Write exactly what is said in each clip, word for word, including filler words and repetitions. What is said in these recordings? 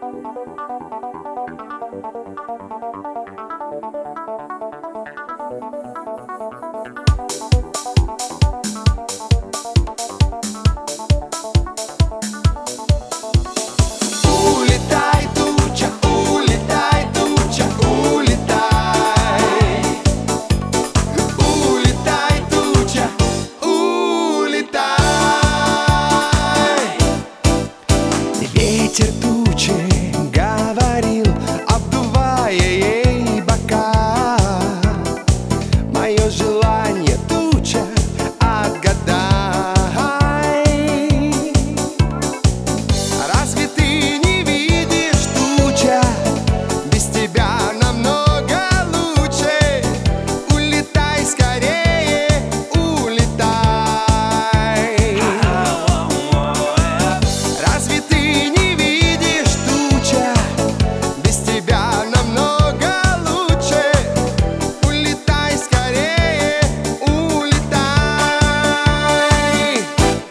Улетай, туча, улетай, туча, улетай. Улетай, туча, улетай. Ветер тучи говорил, обдувая ей бока. Мое желание, туча, отгадай. Разве ты не видишь, туча, без тебя намного лучше? Улетай скорее, улетай. Разве ты не видишь, туча, без тебя намного лучше? Улетай скорее, улетай.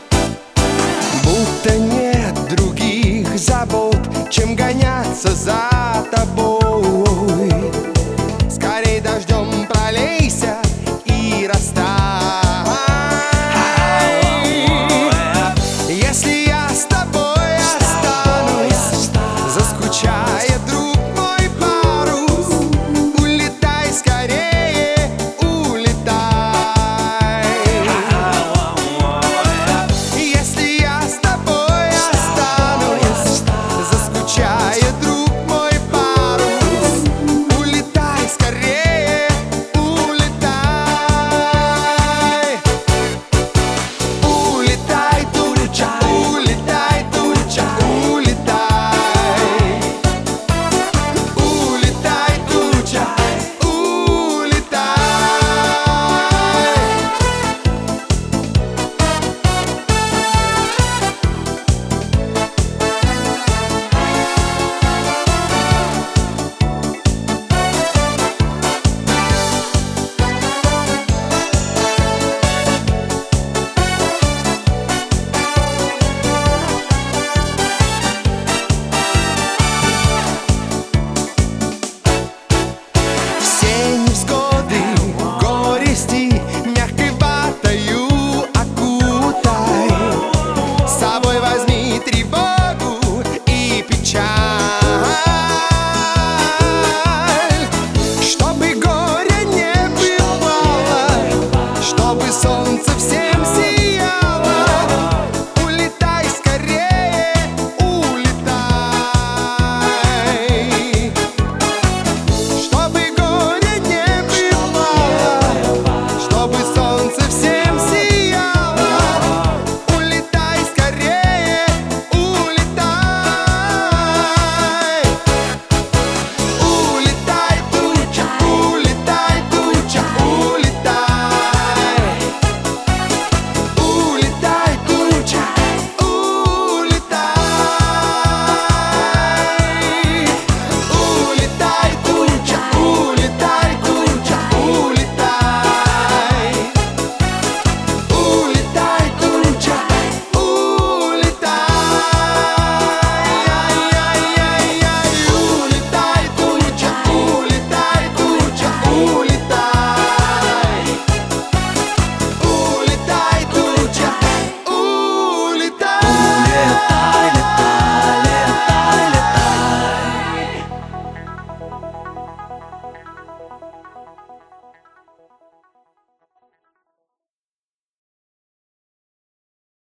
Будто нет других забот, чем гоняться за